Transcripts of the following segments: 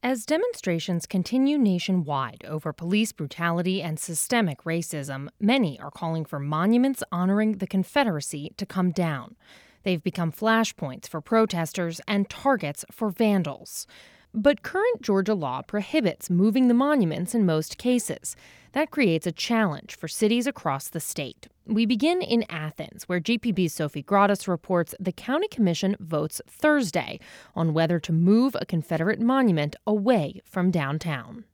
As demonstrations continue nationwide over police brutality and systemic racism, many are calling for monuments honoring the Confederacy to come down. They've become flashpoints for protesters and targets for vandals. But current Georgia law prohibits moving the monuments in most cases. That creates a challenge for cities across the state. We begin in Athens, where GPB's Sophie Gratis reports the county commission votes Thursday on whether to move a Confederate monument away from downtown.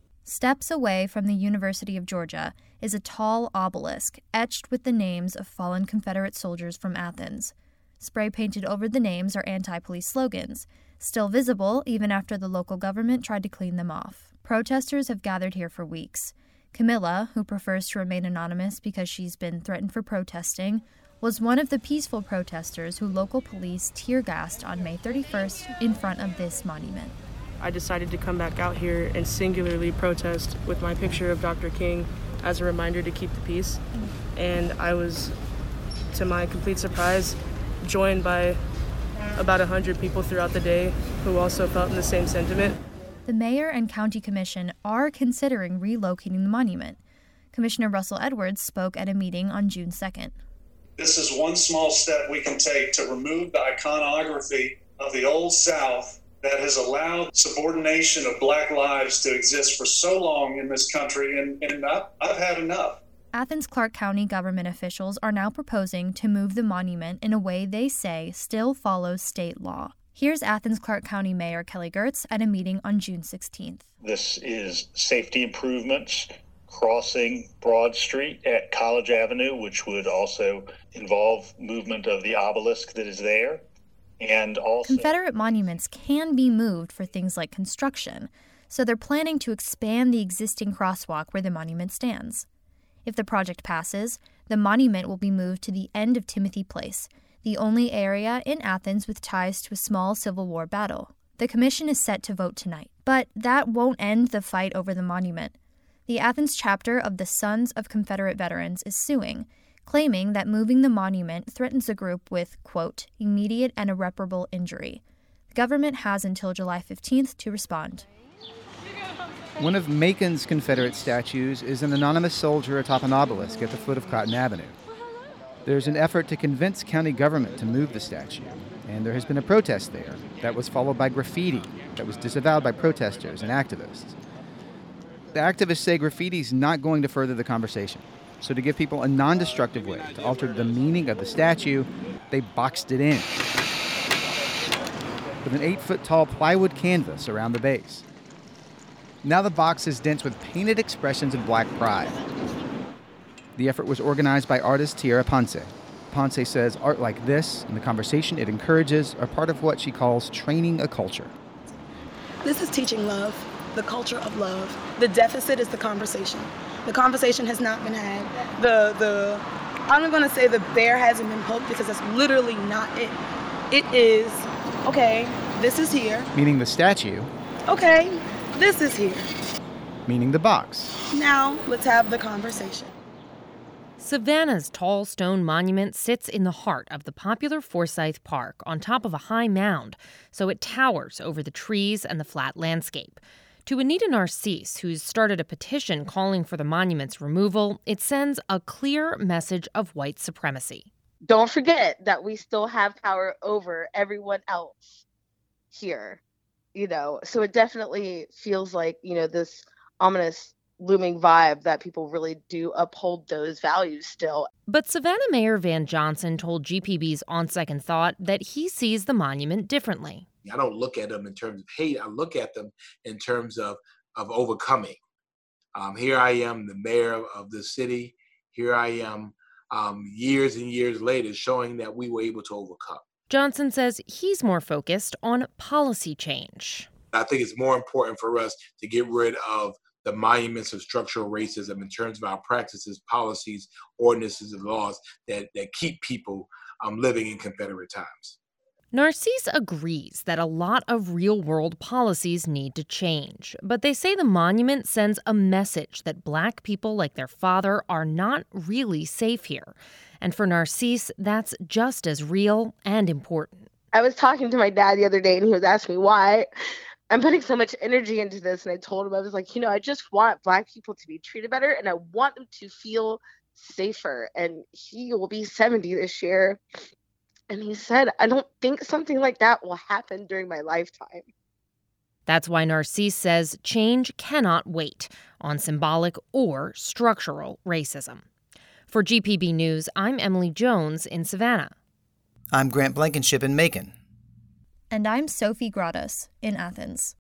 Steps away from the University of Georgia is a tall obelisk etched with the names of fallen Confederate soldiers from Athens. Spray painted over the names are anti-police slogans, still visible even after the local government tried to clean them off. Protesters have gathered here for weeks. Camilla, who prefers to remain anonymous because she's been threatened for protesting, was one of the peaceful protesters who local police tear-gassed on May 31st in front of this monument. I decided to come back out here and singularly protest with my picture of Dr. King as a reminder to keep the peace. And I was, to my complete surprise, joined by about 100 people throughout the day who also felt in the same sentiment. The mayor and county commission are considering relocating the monument. Commissioner Russell Edwards spoke at a meeting on June 2nd. This is one small step we can take to remove the iconography of the Old South that has allowed subordination of Black lives to exist for so long in this country, and I've had enough. Athens Clarke County government officials are now proposing to move the monument in a way they say still follows state law. Here's Athens Clarke County Mayor Kelly Girtz at a meeting on June 16th. This is safety improvements crossing Broad Street at College Avenue, which would also involve movement of the obelisk that is there. And also, Confederate monuments can be moved for things like construction, so they're planning to expand the existing crosswalk where the monument stands. If the project passes, the monument will be moved to the end of Timothy Place, the only area in Athens with ties to a small Civil War battle. The commission is set to vote tonight, but that won't end the fight over the monument. The Athens chapter of the Sons of Confederate Veterans is suing, claiming that moving the monument threatens the group with, quote, immediate and irreparable injury. The government has until July 15th to respond. One of Macon's Confederate statues is an anonymous soldier atop an obelisk at the foot of Cotton Avenue. There's an effort to convince county government to move the statue, and there has been a protest there that was followed by graffiti that was disavowed by protesters and activists. The activists say graffiti's not going to further the conversation, so to give people a non-destructive way to alter the meaning of the statue, they boxed it in with an 8-foot-tall plywood canvas around the base. Now the box is dense with painted expressions of Black pride. The effort was organized by artist Tierra Ponce. Ponce says art like this and the conversation it encourages are part of what she calls training a culture. This is teaching love, the culture of love. The deficit is the conversation. The conversation has not been had. I'm not going to say the bear hasn't been poked because that's literally not it. It is, okay, this is here. Meaning the statue. Okay, this is here. Meaning the box. Now, let's have the conversation. Savannah's tall stone monument sits in the heart of the popular Forsyth Park on top of a high mound, so it towers over the trees and the flat landscape. To Anita Narcisse, who's started a petition calling for the monument's removal, it sends a clear message of white supremacy. Don't forget that we still have power over everyone else here, so it definitely feels like, this ominous looming vibe that people really do uphold those values still. But Savannah Mayor Van Johnson told GPB's On Second Thought that he sees the monument differently. I don't look at them in terms of hate. I look at them in terms of overcoming. Here I am, the mayor of the city. Here I am, years and years later, showing that we were able to overcome. Johnson says he's more focused on policy change. I think it's more important for us to get rid of the monuments of structural racism in terms of our practices, policies, ordinances, and laws that keep people living in Confederate times. Narcisse agrees that a lot of real-world policies need to change, but they say the monument sends a message that Black people like their father are not really safe here. And for Narcisse, that's just as real and important. I was talking to my dad the other day, and he was asking me why I'm putting so much energy into this. And I told him, I was like, I just want Black people to be treated better, and I want them to feel safer. And he will be 70 this year. And he said, I don't think something like that will happen during my lifetime. That's why Narcisse says change cannot wait on symbolic or structural racism. For GPB News, I'm Emily Jones in Savannah. I'm Grant Blankenship in Macon. And I'm Sophie Gradas in Athens.